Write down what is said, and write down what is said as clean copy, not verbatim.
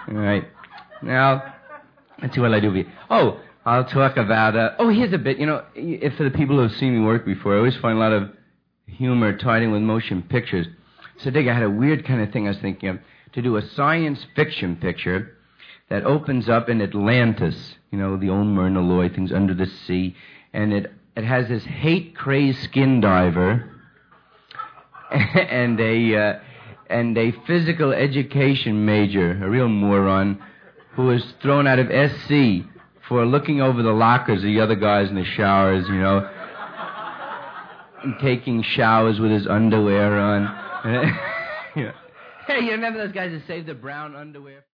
All right. Now, let's see what I do for you. Oh, I'll talk about... here's a bit. You know, if for the people who have seen me work before, I always find a lot of humor tied in with motion pictures. So, Dick, I had a weird kind of thing I was thinking of, to do a science fiction picture that opens up in Atlantis, you know, the old Myrna Loy, things under the sea, and it has this hate-crazed skin diver and a physical education major, a real moron, who was thrown out of SC for looking over the lockers of the other guys in the showers, you know, and taking showers with his underwear on. Yeah. Hey, you remember those guys that saved the brown underwear?